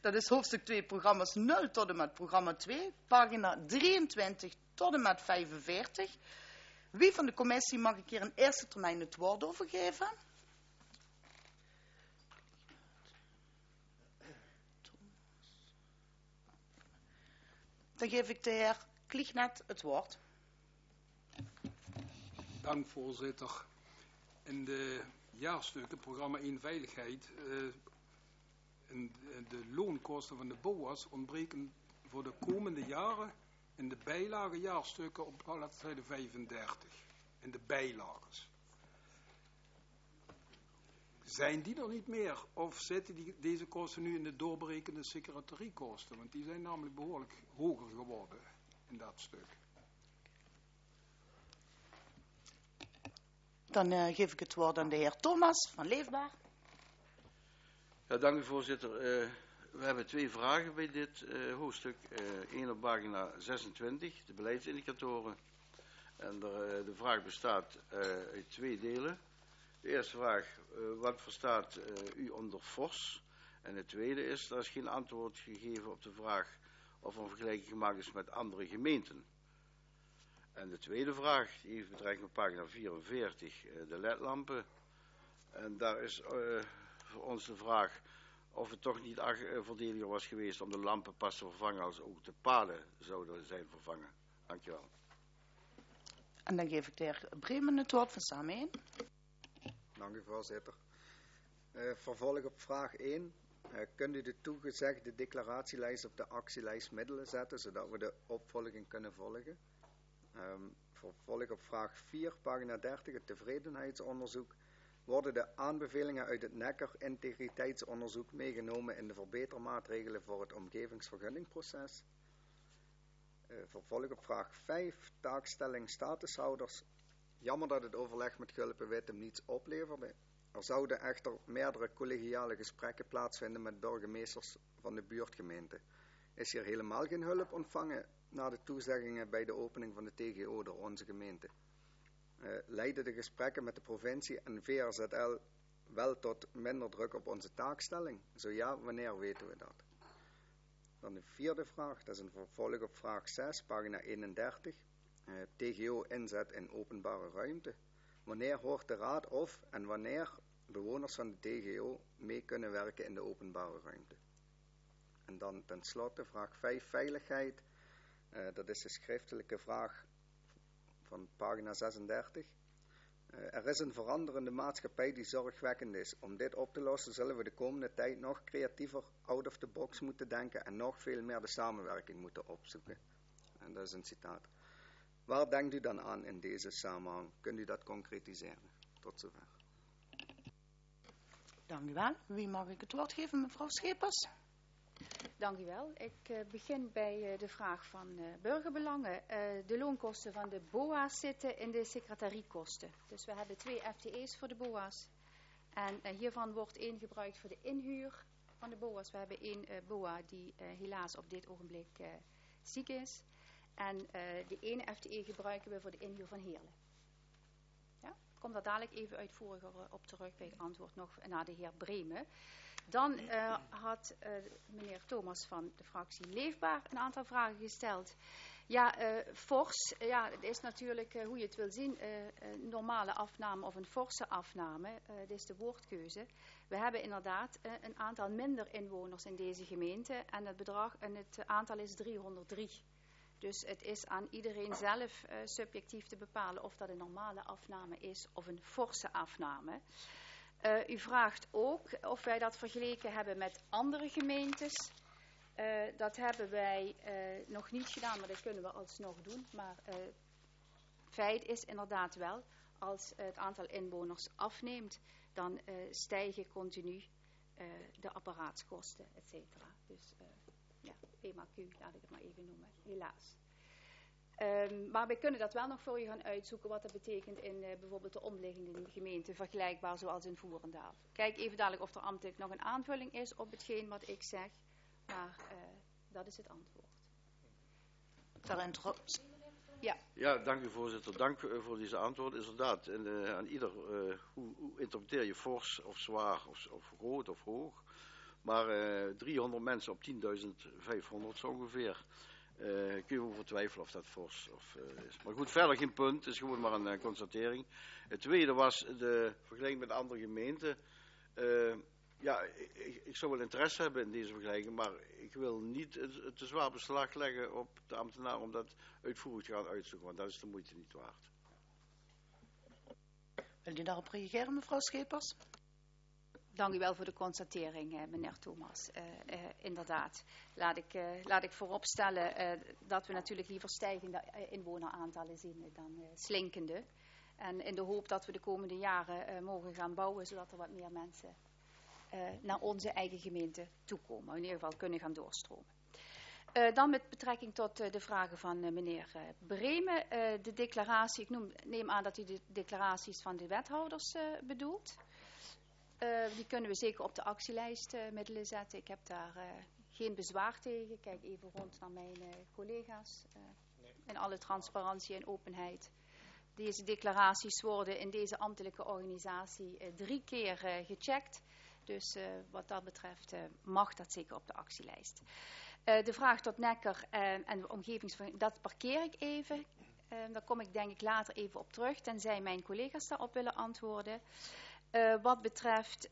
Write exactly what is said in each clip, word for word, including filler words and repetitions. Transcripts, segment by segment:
Dat is hoofdstuk twee, programma's nul tot en met programma twee, pagina drieëntwintig tot en met vijfenveertig. Wie van de commissie mag ik hier in eerste termijn het woord over geven? Dan geef ik de heer Kliegnet het woord. Dank, voorzitter. In de jaarstukken, programma één Veiligheid, uh, in de, de loonkosten van de B O A's ontbreken voor de komende jaren in de bijlage jaarstukken op bladzijde vijfendertig. In de bijlages. Zijn die er niet meer? Of zitten die, deze kosten nu in de doorberekende secretariekosten? Want die zijn namelijk behoorlijk hoger geworden in dat stuk. Dan uh, geef ik het woord aan de heer Thomas van Leefbaar. Ja, dank u, voorzitter. Uh, we hebben twee vragen bij dit uh, hoofdstuk. Eén uh, op pagina zesentwintig, de beleidsindicatoren. En de, uh, de vraag bestaat uh, uit twee delen. De eerste vraag, uh, wat verstaat uh, u onder fors? En de tweede is, er is geen antwoord gegeven op de vraag of er een vergelijking gemaakt is met andere gemeenten. En de tweede vraag, die heeft betrekking op pagina vierenveertig, uh, de ledlampen. En daar is uh, voor ons de vraag of het toch niet uh, voordeliger was geweest om de lampen pas te vervangen als ook de palen zouden zijn vervangen. Dankjewel. En dan geef ik de heer Bremen het woord van Samen één. Dank u, voorzitter. Uh, vervolg op vraag één. Uh, kunt u de toegezegde declaratielijst op de actielijst middelen zetten, zodat we de opvolging kunnen volgen? Um, vervolg op vraag vier, pagina dertig, het tevredenheidsonderzoek. Worden de aanbevelingen uit het Necker integriteitsonderzoek meegenomen in de verbetermaatregelen voor het omgevingsvergunningproces? Uh, vervolg op vraag vijf, taakstelling statushouders. Jammer dat het overleg met Gulpen-Wit hem niets opleverde. Er zouden echter meerdere collegiale gesprekken plaatsvinden met burgemeesters van de buurtgemeente. Is hier helemaal geen hulp ontvangen na de toezeggingen bij de opening van de T G O door onze gemeente? Uh, leiden de gesprekken met de provincie en V R Z L wel tot minder druk op onze taakstelling? Zo ja, wanneer weten we dat? Dan de vierde vraag, dat is een vervolg op vraag zes, pagina eenendertig. Uh, T G O inzet in openbare ruimte. Wanneer hoort de raad of en wanneer bewoners van de T G O mee kunnen werken in de openbare ruimte? En dan tenslotte vraag vijf, veiligheid. Uh, dat is de schriftelijke vraag van pagina zesendertig. Uh, er is een veranderende maatschappij die zorgwekkend is. Om dit op te lossen zullen we de komende tijd nog creatiever out of the box moeten denken en nog veel meer de samenwerking moeten opzoeken. En dat is een citaat. Waar denkt u dan aan in deze samenhang? Kunt u dat concretiseren? Tot zover. Dank u wel. Wie mag ik het woord geven, mevrouw Schepers? Dank u wel. Ik uh, begin bij uh, de vraag van uh, burgerbelangen. Uh, de loonkosten van de B O A's zitten in de secretariekosten. Dus we hebben twee F T E's voor de B O A's. En uh, hiervan wordt één gebruikt voor de inhuur van de B O A's. We hebben één uh, B O A die uh, helaas op dit ogenblik uh, ziek is. En uh, de ene F T E gebruiken we voor de inhuur van Heerlen. Ja? Ik kom daar dadelijk even uitvoeriger op terug bij het antwoord nog naar de heer Bremen. Dan uh, had uh, meneer Thomas van de fractie Leefbaar een aantal vragen gesteld. Ja, uh, fors, ja, het is natuurlijk uh, hoe je het wil zien, uh, een normale afname of een forse afname. Uh, dit is de woordkeuze. We hebben inderdaad uh, een aantal minder inwoners in deze gemeente en het bedrag en het aantal is driehonderddrie. Dus het is aan iedereen zelf uh, subjectief te bepalen of dat een normale afname is of een forse afname. Uh, u vraagt ook of wij dat vergeleken hebben met andere gemeentes. Uh, dat hebben wij uh, nog niet gedaan, maar dat kunnen we alsnog doen. Maar uh, feit is inderdaad wel, als uh, het aantal inwoners afneemt, dan uh, stijgen continu uh, de apparaatskosten, et cetera. Dus uh, ja, P M A Q, laat ik het maar even noemen, helaas. Um, maar we kunnen dat wel nog voor je gaan uitzoeken wat dat betekent in uh, bijvoorbeeld de omliggende gemeenten, vergelijkbaar zoals in Voerendaal. Kijk even dadelijk of er ambtelijk nog een aanvulling is op hetgeen wat ik zeg, maar uh, dat is het antwoord. Ja. Ja, dank u voorzitter. Dank uh, voor deze antwoord. Inderdaad, en, uh, aan ieder, uh, hoe, hoe interpreteer je fors of zwaar of, of groot of hoog? Maar uh, driehonderd mensen op tienduizend vijfhonderd zo ongeveer. Uh, kun je over twijfelen of dat fors of, uh, is. Maar goed, verder geen punt. Het is gewoon maar een uh, constatering. Het tweede was de vergelijking met andere gemeenten. Uh, ja, ik, ik zou wel interesse hebben in deze vergelijking, maar ik wil niet het te zwaar beslag leggen op de ambtenaar om dat uitvoerig te gaan uitzoeken, want dat is de moeite niet waard. Wil u daarop reageren, mevrouw Schepers? Dank u wel voor de constatering, eh, meneer Thomas. Uh, uh, inderdaad, laat ik, uh, laat ik vooropstellen uh, dat we natuurlijk liever stijgende inwoneraantallen zien dan uh, slinkende. En in de hoop dat we de komende jaren uh, mogen gaan bouwen, zodat er wat meer mensen uh, naar onze eigen gemeente toekomen. In ieder geval kunnen gaan doorstromen. Uh, dan met betrekking tot uh, de vragen van uh, meneer uh, Bremen. Uh, de declaratie, ik noem, neem aan dat u de declaraties van de wethouders uh, bedoelt. Uh, die kunnen we zeker op de actielijst uh, middelen zetten. Ik heb daar uh, geen bezwaar tegen. Kijk even rond naar mijn uh, collega's. Uh, nee. In alle transparantie en openheid. Deze declaraties worden in deze ambtelijke organisatie uh, drie keer uh, gecheckt. Dus uh, wat dat betreft uh, mag dat zeker op de actielijst. Uh, de vraag tot Nekker uh, en de omgevingsvereniging, dat parkeer ik even. Uh, daar kom ik denk ik later even op terug, tenzij mijn collega's daarop willen antwoorden. Uh, wat betreft uh,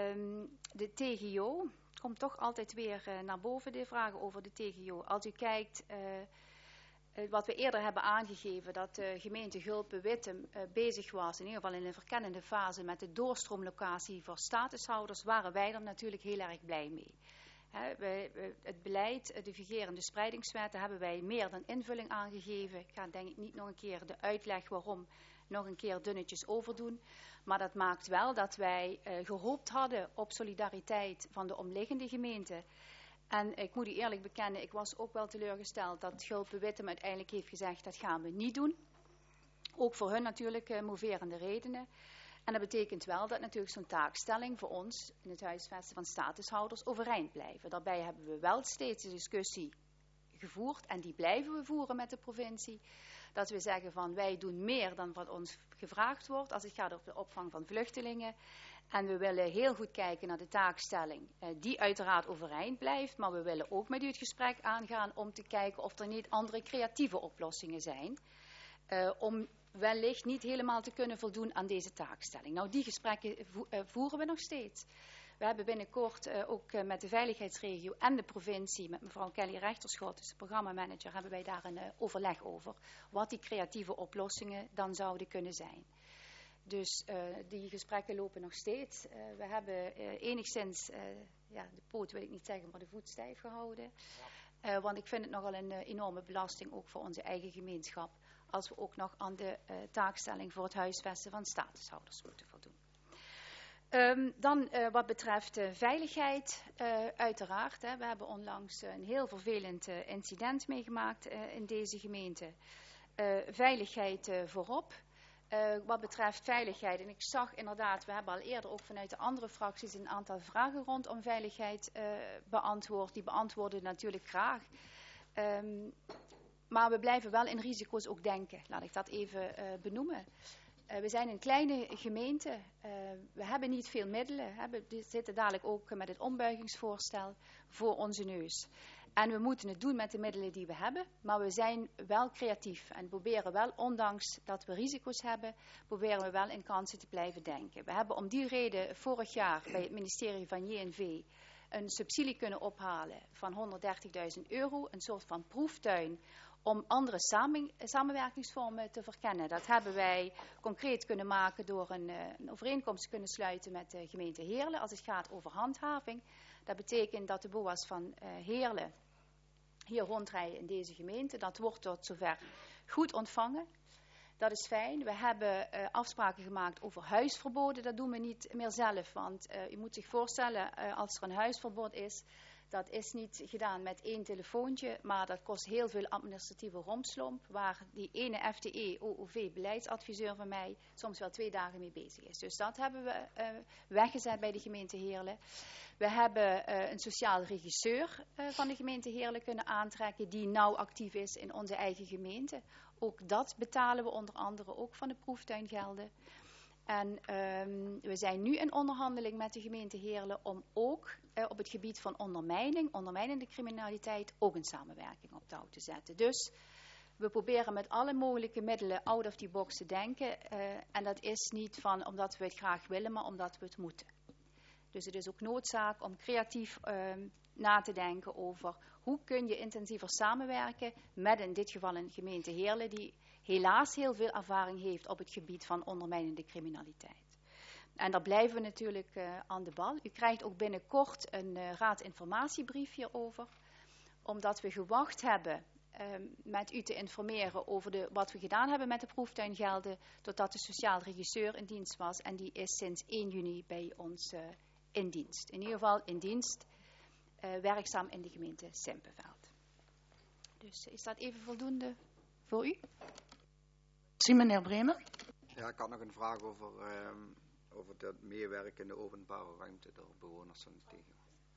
de T G O, komt toch altijd weer uh, naar boven de vragen over de T G O. Als u kijkt, uh, uh, wat we eerder hebben aangegeven, dat de gemeente Gulpen-Wittem uh, bezig was, in ieder geval in een verkennende fase, met de doorstroomlocatie voor statushouders, waren wij er natuurlijk heel erg blij mee. He, wij, wij, het beleid, de vigerende spreidingswet, daar hebben wij meer dan invulling aangegeven. Ik ga denk ik niet nog een keer de uitleg waarom nog een keer dunnetjes overdoen. Maar dat maakt wel dat wij uh, gehoopt hadden op solidariteit van de omliggende gemeenten. En ik moet u eerlijk bekennen, ik was ook wel teleurgesteld dat Gulpen-Wittem uiteindelijk heeft gezegd dat gaan we niet doen. Ook voor hun natuurlijk uh, moverende redenen. En dat betekent wel dat natuurlijk zo'n taakstelling voor ons in het huisvesten van statushouders overeind blijven. Daarbij hebben we wel steeds de discussie gevoerd en die blijven we voeren met de provincie. Dat we zeggen van wij doen meer dan wat ons gevraagd wordt als het gaat over de opvang van vluchtelingen. En we willen heel goed kijken naar de taakstelling eh, die uiteraard overeind blijft. Maar we willen ook met u het gesprek aangaan om te kijken of er niet andere creatieve oplossingen zijn. Uh, om wellicht niet helemaal te kunnen voldoen aan deze taakstelling. Nou, die gesprekken vo- uh, voeren we nog steeds. We hebben binnenkort uh, ook uh, met de veiligheidsregio en de provincie, met mevrouw Kelly Rechterschot, dus de programmamanager, hebben wij daar een uh, overleg over. Wat die creatieve oplossingen dan zouden kunnen zijn. Dus uh, die gesprekken lopen nog steeds. Uh, we hebben uh, enigszins, uh, ja, de poot wil ik niet zeggen, maar de voet stijf gehouden. Uh, want ik vind het nogal een uh, enorme belasting ook voor onze eigen gemeenschap. Als we ook nog aan de uh, taakstelling voor het huisvesten van statushouders moeten voldoen. Um, dan uh, wat betreft uh, veiligheid, uh, uiteraard. Hè, we hebben onlangs uh, een heel vervelend uh, incident meegemaakt uh, in deze gemeente. Uh, veiligheid uh, voorop. Uh, wat betreft veiligheid, en ik zag inderdaad, we hebben al eerder ook vanuit de andere fracties een aantal vragen rondom veiligheid uh, beantwoord. Die beantwoorden we natuurlijk graag. Um, maar we blijven wel in risico's ook denken, laat ik dat even uh, benoemen. Uh, we zijn een kleine gemeente, uh, we hebben niet veel middelen, hè. We zitten dadelijk ook met het ombuigingsvoorstel voor onze neus. En we moeten het doen met de middelen die we hebben, maar we zijn wel creatief en proberen wel, ondanks dat we risico's hebben, proberen we wel in kansen te blijven denken. We hebben om die reden vorig jaar bij het ministerie van J N V een subsidie kunnen ophalen van honderddertigduizend euro, een soort van proeftuin, om andere samen, samenwerkingsvormen te verkennen. Dat hebben wij concreet kunnen maken door een, een overeenkomst te kunnen sluiten met de gemeente Heerlen als het gaat over handhaving. Dat betekent dat de B O A's van uh, Heerlen hier rondrijden in deze gemeente. Dat wordt tot zover goed ontvangen. Dat is fijn. We hebben uh, afspraken gemaakt over huisverboden. Dat doen we niet meer zelf, want uh, u moet zich voorstellen, uh, als er een huisverbod is, dat is niet gedaan met één telefoontje, maar dat kost heel veel administratieve rompslomp, waar die ene F T E O O V-beleidsadviseur van mij soms wel twee dagen mee bezig is. Dus dat hebben we uh, weggezet bij de gemeente Heerlen. We hebben uh, een sociaal regisseur uh, van de gemeente Heerlen kunnen aantrekken, die nauw actief is in onze eigen gemeente. Ook dat betalen we onder andere ook van de proeftuingelden. En um, we zijn nu in onderhandeling met de gemeente Heerlen om ook uh, op het gebied van ondermijning, ondermijnende criminaliteit, ook een samenwerking op touw te zetten. Dus we proberen met alle mogelijke middelen out of the box te denken. Uh, en dat is niet van omdat we het graag willen, maar omdat we het moeten. Dus het is ook noodzaak om creatief uh, na te denken over hoe kun je intensiever samenwerken met in dit geval een gemeente Heerlen die helaas heel veel ervaring heeft op het gebied van ondermijnende criminaliteit. En daar blijven we natuurlijk uh, aan de bal. U krijgt ook binnenkort een uh, raadinformatiebrief hierover, omdat we gewacht hebben um, met u te informeren over de, wat we gedaan hebben met de proeftuingelden, totdat de sociaal regisseur in dienst was. En die is sinds één juni bij ons uh, in dienst. In ieder geval in dienst, uh, werkzaam in de gemeente Simpenveld. Dus is dat even voldoende voor u? Zie meneer Bremen. Ja, ik had nog een vraag over, um, over het meewerken in de openbare ruimte door bewoners van de tegel.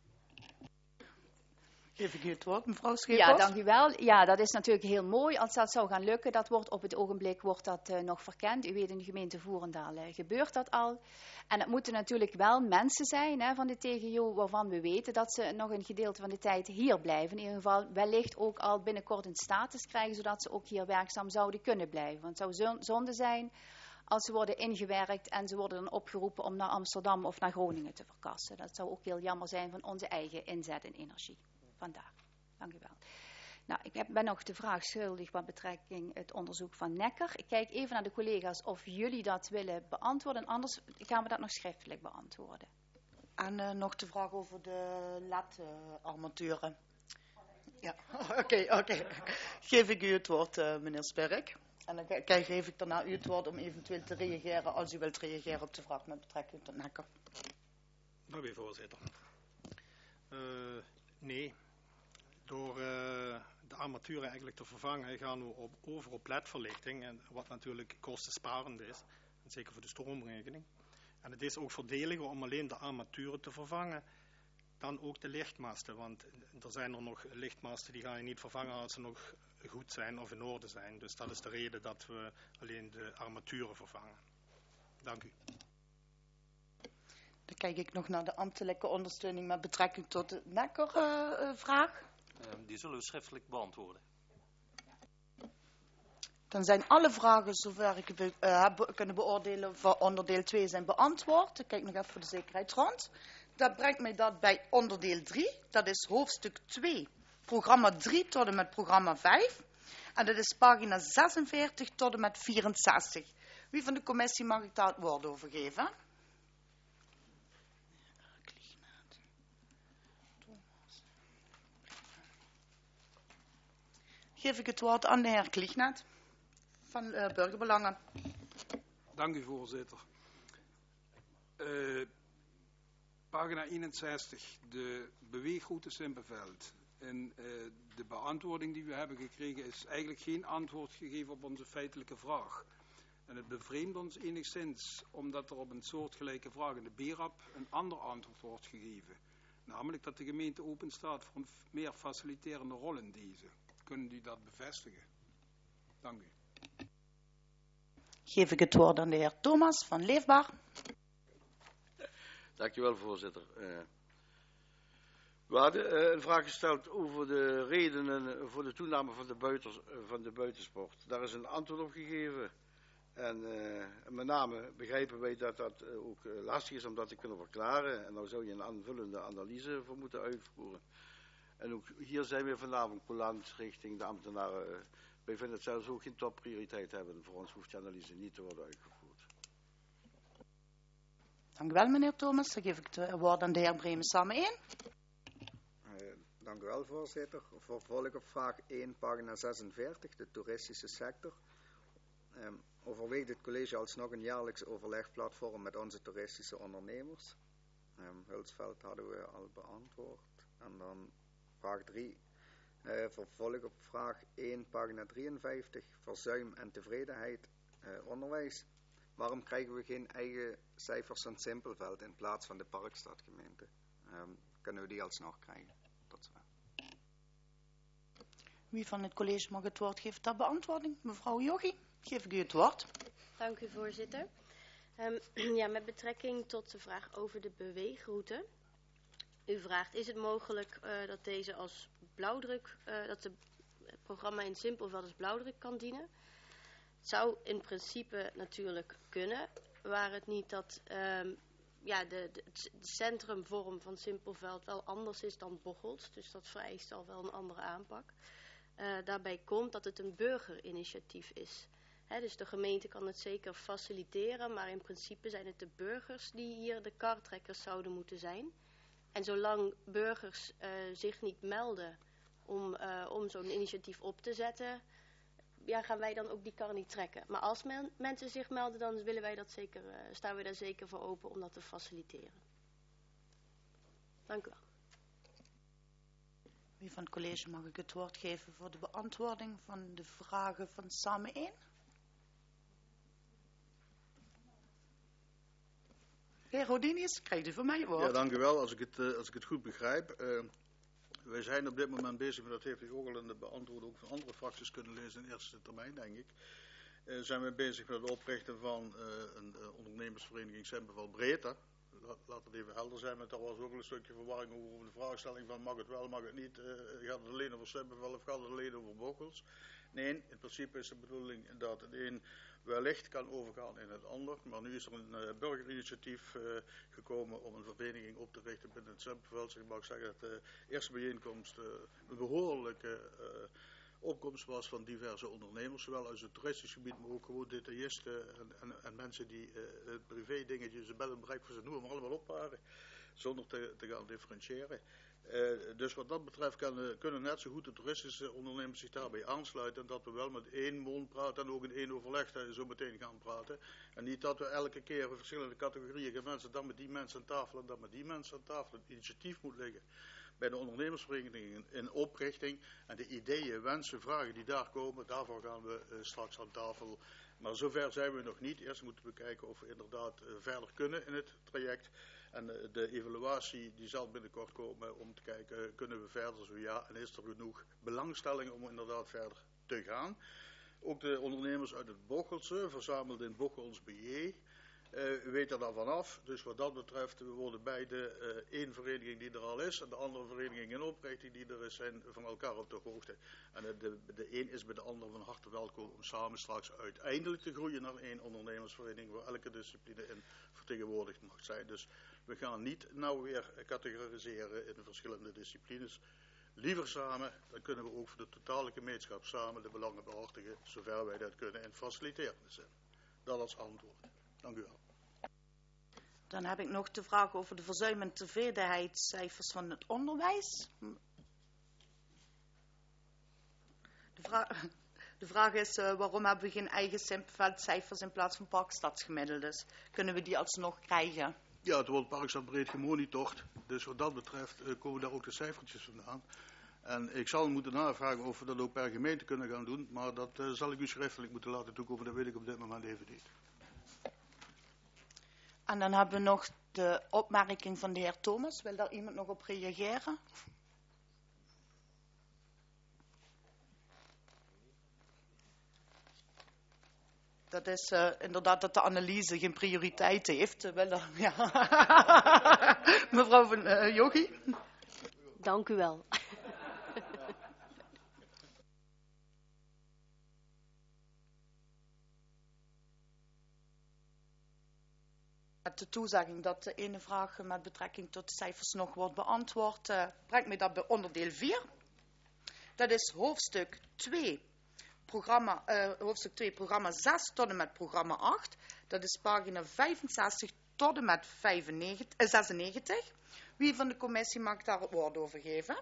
Geef ik u het woord, mevrouw Schepers. Ja, dank u wel. Ja, dat is natuurlijk heel mooi als dat zou gaan lukken. Dat wordt op het ogenblik wordt dat uh, nog verkend. U weet, in de gemeente Voerendaal uh, gebeurt dat al. En het moeten natuurlijk wel mensen zijn hè, van de T G O waarvan we weten dat ze nog een gedeelte van de tijd hier blijven. In ieder geval wellicht ook al binnenkort een status krijgen, zodat ze ook hier werkzaam zouden kunnen blijven. Want het zou zonde zijn als ze worden ingewerkt en ze worden dan opgeroepen om naar Amsterdam of naar Groningen te verkassen. Dat zou ook heel jammer zijn van onze eigen inzet en energie. Vandaar. Dank u wel. Nou, ik heb, ben nog de vraag schuldig wat betrekking het onderzoek van Nekker. Ik kijk even naar de collega's of jullie dat willen beantwoorden. Anders gaan we dat nog schriftelijk beantwoorden. En uh, nog de vraag over de L E D-armaturen. Ja, oké, oké. Okay, okay. Geef ik u het woord, uh, meneer Sperk. En dan geef ik daarna u het woord om eventueel te reageren als u wilt reageren op de vraag met betrekking tot Nekker. Dank u, voorzitter. Uh, nee. Door uh, de armaturen eigenlijk te vervangen gaan we op, over op L E D-verlichting, en wat natuurlijk kostensparend is, en zeker voor de stroomrekening. En het is ook voordeliger om alleen de armaturen te vervangen dan ook de lichtmasten, want er zijn er nog lichtmasten die ga je niet vervangen als ze nog goed zijn of in orde zijn. Dus dat is de reden dat we alleen de armaturen vervangen. Dank u. Dan kijk ik nog naar de ambtelijke ondersteuning met betrekking tot de Nekker-vraag. Uh, Uh, die zullen we schriftelijk beantwoorden. Dan zijn alle vragen, zover ik uh, heb kunnen beoordelen, voor onderdeel twee zijn beantwoord. Ik kijk nog even voor de zekerheid rond. Dat brengt mij dat bij onderdeel drie. Dat is hoofdstuk twee, programma drie tot en met programma vijf. En dat is pagina zesenveertig tot en met vierenzestig. Wie van de commissie mag ik daar het woord over geven? Geef ik het woord aan de heer Kliegnet van uh, Burgerbelangen. Dank u, voorzitter. Uh, pagina eenenzestig, de beweegroute Simpenveld. En uh, de beantwoording die we hebben gekregen is eigenlijk geen antwoord gegeven op onze feitelijke vraag. En het bevreemdt ons enigszins, omdat er op een soortgelijke vraag in de B R A P een ander antwoord wordt gegeven. Namelijk dat de gemeente open staat voor een meer faciliterende rol in deze. Kunnen u dat bevestigen? Dank u. Geef ik het woord aan de heer Thomas van Leefbaar. Dank u wel, voorzitter. Uh, we hadden uh, een vraag gesteld over de redenen voor de toename van de, buiters, uh, van de buitensport. Daar is een antwoord op gegeven. En uh, met name begrijpen wij dat dat uh, ook uh, lastig is om dat te kunnen verklaren. En nou zou je een aanvullende analyse voor moeten uitvoeren. En ook hier zijn we vanavond coulant richting de ambtenaren. Wij vinden het zelfs ook geen topprioriteit hebben. Voor ons hoeft die analyse niet te worden uitgevoerd. Dank u wel, meneer Thomas. Dan geef ik het woord aan de heer Bremen samen één. Uh, dank u wel, voorzitter. Vervolg op vraag één, pagina zesenveertig, de toeristische sector. Um, overweegt het college alsnog een jaarlijks overlegplatform met onze toeristische ondernemers? Um, Hulsveld hadden we al beantwoord. En dan vraag drie, uh, vervolg op vraag één, pagina drieënvijftig, verzuim en tevredenheid uh, onderwijs. Waarom krijgen we geen eigen cijfers van Simpelveld in plaats van de Parkstadgemeente? Um, kunnen we die alsnog krijgen? Tot zover. Wie van het college mag het woord geven ter beantwoording? Mevrouw Jochie, geef ik u het woord. Dank u, voorzitter. Um, ja, met betrekking tot de vraag over de beweegroute. U vraagt, is het mogelijk uh, dat deze als blauwdruk, uh, dat de, het programma in Simpelveld als blauwdruk kan dienen? Het zou in principe natuurlijk kunnen, waar het niet dat um, ja, de, de, de centrumvorm van Simpelveld wel anders is dan Bocholt. Dus dat vereist al wel een andere aanpak. Uh, daarbij komt dat het een burgerinitiatief is. He, dus de gemeente kan het zeker faciliteren, maar in principe zijn het de burgers die hier de kartrekkers zouden moeten zijn. En zolang burgers uh, zich niet melden om, uh, om zo'n initiatief op te zetten, ja, gaan wij dan ook die kar niet trekken. Maar als men, mensen zich melden, dan willen wij dat zeker, uh, staan we daar zeker voor open om dat te faciliteren. Dank u wel. Wie van het college mag ik het woord geven voor de beantwoording van de vragen van samen één? Heer Rodinius, krijgt u van mij het woord. Ja, dank u wel. Als ik het, uh, als ik het goed begrijp. Uh, wij zijn op dit moment bezig, maar dat heeft u ook al in de beantwoording ook van andere fracties kunnen lezen in eerste termijn, denk ik. Uh, zijn we bezig met het oprichten van uh, een uh, ondernemersvereniging Simpelveld Breedte. Laat, laat het even helder zijn, want daar was ook een stukje verwarring over de vraagstelling van mag het wel, mag het niet. Uh, gaat het alleen over Simpelveld of gaat het alleen over Bocholt? Nee, in principe is de bedoeling dat het een wellicht kan overgaan in het ander. Maar nu is er een uh, burgerinitiatief uh, gekomen om een vereniging op te richten binnen het Simpelveld. Ik mag zeggen dat de eerste bijeenkomst uh, een behoorlijke uh, opkomst was van diverse ondernemers. Zowel uit het toeristisch gebied, maar ook gewoon detailisten en, en, en mensen die uh, het privé dingetjes, een bed en breakfast, noem maar allemaal op waren. Zonder te, te gaan differentiëren. Uh, dus wat dat betreft kan, kunnen net zo goed de toeristische ondernemers zich daarbij aansluiten. En dat we wel met één mond praten en ook in één overleg zo meteen gaan praten. En niet dat we elke keer verschillende categorieën mensen, dan met die mensen aan tafel en dan met die mensen aan tafel. Het initiatief moet liggen bij de ondernemersverenigingen in oprichting. En de ideeën, wensen, vragen die daar komen, daarvoor gaan we uh, straks aan tafel. Maar zover zijn we nog niet. Eerst moeten we kijken of we inderdaad uh, verder kunnen in het traject. En uh, de evaluatie die zal binnenkort komen om te kijken, kunnen we verder, zo ja, en is er genoeg belangstelling om inderdaad verder te gaan. Ook de ondernemers uit het Bocholtse, verzameld in Bochols B J, uh, weten daar vanaf. Dus wat dat betreft, we worden beide uh, één vereniging die er al is en de andere vereniging in oprichting die er is, zijn van elkaar op de hoogte. En uh, de, de een is bij de ander van harte welkom om samen straks uiteindelijk te groeien naar één ondernemersvereniging waar elke discipline in vertegenwoordigd mag zijn. Dus we gaan niet nou weer categoriseren in de verschillende disciplines. Liever samen, dan kunnen we ook voor de totale gemeenschap samen de belangen behartigen, zover wij dat kunnen in faciliterende zin. Dat als antwoord. Dank u wel. Dan heb ik nog de vraag over de verzuim- en tevredenheidscijfers van het onderwijs. De vraag, de vraag is, uh, waarom hebben we geen eigen Simpelveldcijfers in plaats van Parkstadsgemiddeldes? Kunnen we die alsnog krijgen? Ja, het wordt Parkstad breed gemonitord. Dus wat dat betreft uh, komen daar ook de cijfertjes vandaan. En ik zal moeten navragen of we dat ook per gemeente kunnen gaan doen. Maar dat uh, zal ik u schriftelijk moeten laten toekomen. Dat weet ik op dit moment even niet. En dan hebben we nog de opmerking van de heer Thomas. Wil daar iemand nog op reageren? Dat is uh, inderdaad dat de analyse geen prioriteit heeft. Uh, wel, uh, ja. Mevrouw van uh, Jochie. Dank u wel. De toezegging dat de ene vraag met betrekking tot de cijfers nog wordt beantwoord, uh, brengt mij dat bij onderdeel vier. Dat is hoofdstuk twee. Programma, uh, hoofdstuk twee, programma zes tot en met programma acht. Dat is pagina vijfenzestig tot en met vijfennegentig, uh, zesennegentig. Wie van de commissie mag daar het woord over geven?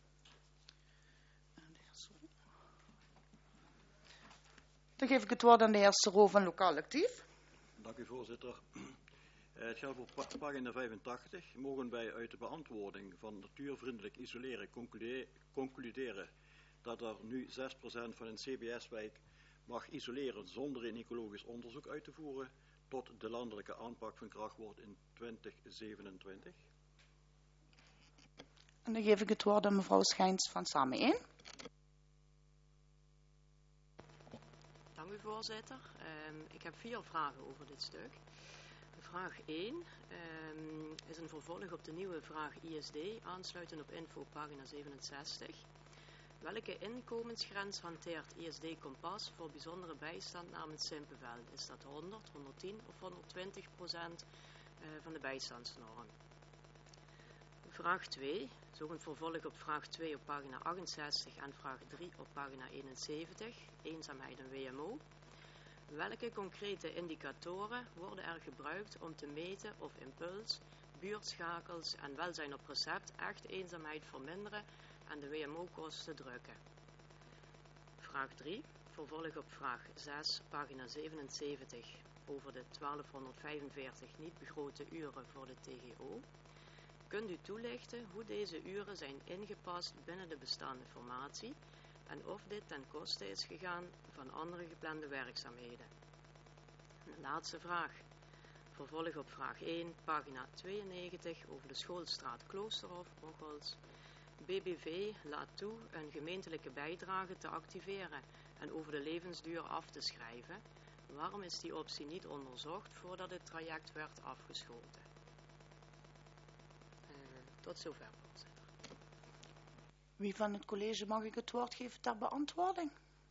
Dan geef ik het woord aan de heer Sero van Lokaal Actief. Dank u, voorzitter. Uh, het gaat over pa- pagina vijfentachtig. Mogen wij uit de beantwoording van natuurvriendelijk isoleren conclude- concluderen dat er nu zes procent van een C B S-wijk mag isoleren zonder een ecologisch onderzoek uit te voeren tot de landelijke aanpak van kracht wordt in twintig zevenentwintig. En dan geef ik het woord aan mevrouw Schijns van Samen één. Dank u, voorzitter. Uh, ik heb vier vragen over dit stuk. vraag één um, is een vervolg op de nieuwe vraag I S D, aansluitend op info pagina zevenenzestig. Welke inkomensgrens hanteert I S D Kompas voor bijzondere bijstand namens Simpelveld? Is dat honderd, honderdtien of honderdtwintig procent uh, van de bijstandsnorm? Vraag twee, is ook een vervolg op vraag twee op pagina achtenzestig en vraag drie op pagina eenenzeventig, eenzaamheid en W M O. Welke concrete indicatoren worden er gebruikt om te meten of impuls, buurtschakels en welzijn op recept echt eenzaamheid verminderen en de W M O-kosten drukken? Vraag drie, vervolg op vraag zes, pagina zevenenzeventig, over de twaalfhonderdvijfenveertig niet begrote uren voor de T G O. Kunt u toelichten hoe deze uren zijn ingepast binnen de bestaande formatie en of dit ten koste is gegaan van andere geplande werkzaamheden? En de laatste vraag. Vervolg op vraag één, pagina tweeënnegentig, over de schoolstraat Kloosterhof, Bocholt. B B V laat toe een gemeentelijke bijdrage te activeren en over de levensduur af te schrijven. Waarom is die optie niet onderzocht voordat het traject werd afgeschoten? Uh, tot zover, voorzitter. Wie van het college mag ik het woord geven ter beantwoording?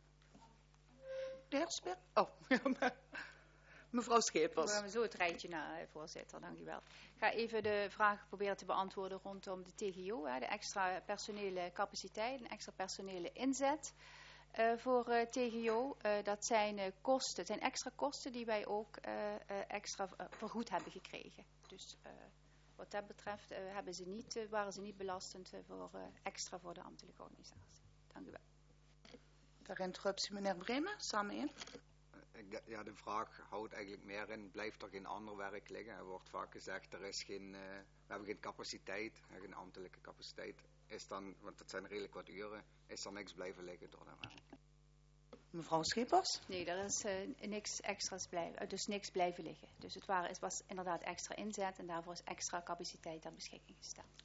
De heer Spit? Oh, mevrouw Schepers. We gaan zo het rijtje na, voorzitter, dank u wel. Ik ga even de vraag proberen te beantwoorden rondom de T G O, hè, de extra personele capaciteit en extra personele inzet uh, voor uh, T G O. Uh, dat zijn uh, kosten, het zijn extra kosten die wij ook uh, uh, extra uh, vergoed hebben gekregen. Dus uh, wat dat betreft uh, hebben ze niet, uh, waren ze niet belastend uh, voor, uh, extra voor de ambtelijke organisatie. Dank u wel. Ter interruptie, meneer Bremen, samen in. Ja, de vraag houdt eigenlijk meer in, blijft er geen ander werk liggen? Er wordt vaak gezegd, er is geen, uh, we hebben geen capaciteit, geen ambtelijke capaciteit. Is dan, want het zijn redelijk wat uren, is er niks blijven liggen door dat werk? Mevrouw Schepers? Nee, er is uh, niks extra's blijven, uh, dus niks blijven liggen. Dus het, waren, het was inderdaad extra inzet en daarvoor is extra capaciteit ter beschikking gesteld.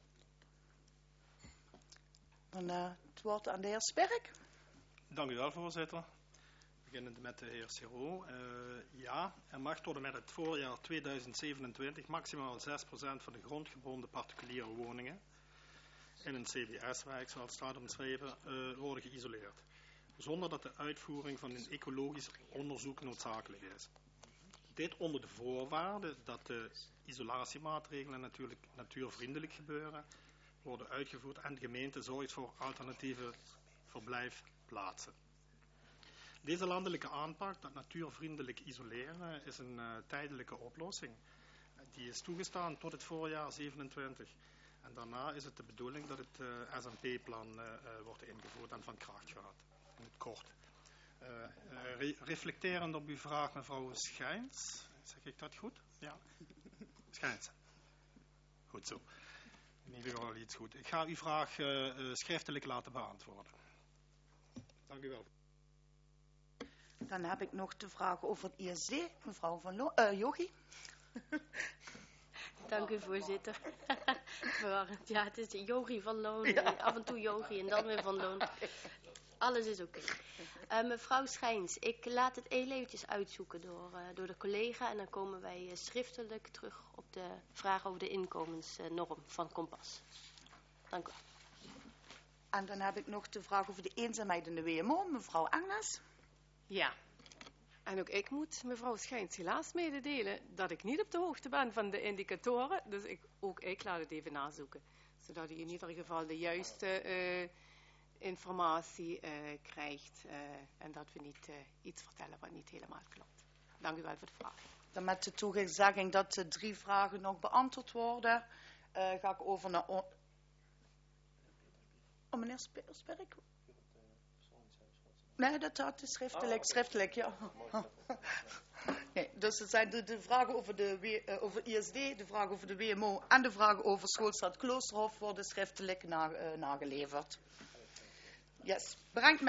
Dan uh, het woord aan de heer Sperk. Dank u wel, voorzitter. Beginnend met de heer Siro. Uh, ja, er mag tot en met het voorjaar tweeduizend zevenentwintig maximaal zes procent van de grondgebonden particuliere woningen in een C B S-wijk, zoals staat omschreven, uh, worden geïsoleerd, zonder dat de uitvoering van een ecologisch onderzoek noodzakelijk is. Dit onder de voorwaarde dat de isolatiemaatregelen natuurlijk natuurvriendelijk gebeuren, worden uitgevoerd en de gemeente zorgt voor alternatieve verblijfplaatsen. Deze landelijke aanpak, dat natuurvriendelijk isoleren, is een uh, tijdelijke oplossing. Die is toegestaan tot het voorjaar zevenentwintig. En daarna is het de bedoeling dat het uh, S N P-plan uh, uh, wordt ingevoerd en van kracht gaat. In het kort. Uh, uh, re reflecterend op uw vraag, mevrouw Schijns. Zeg ik dat goed? Ja. Schijns. Goed zo. In ieder geval iets goed. Ik ga uw vraag uh, uh, schriftelijk laten beantwoorden. Dank u wel. Dan heb ik nog de vraag over het I S D, mevrouw van Lo uh, Jochie. Dank u, voorzitter. Ja, het is Jochie van Loon. Ja. Af en toe Jochie en dan weer van Loon. Alles is oké. Okay. Uh, mevrouw Schijns, ik laat het heel eventjes uitzoeken door, uh, door de collega. En dan komen wij uh, schriftelijk terug op de vraag over de inkomensnorm van Kompas. Dank u. En dan heb ik nog de vraag over de eenzaamheid in de W M O, mevrouw Agnes. Ja, en ook ik moet mevrouw Schijns helaas mededelen dat ik niet op de hoogte ben van de indicatoren. Dus ik, ook ik laat het even nazoeken. Zodat u in ieder geval de juiste uh, informatie uh, krijgt. Uh, en dat we niet uh, iets vertellen wat niet helemaal klopt. Dank u wel voor de vraag. Dan met de toezegging dat de drie vragen nog beantwoord worden, uh, ga ik over naar... Oh, meneer Sperk? Nee, dat had is schriftelijk, schriftelijk, ja. Nee, dus het zijn de, de vragen over, de, uh, over I S D, de vragen over de W M O en de vragen over schoolstad Kloosterhof worden schriftelijk na, uh, nageleverd. Yes, brengt mij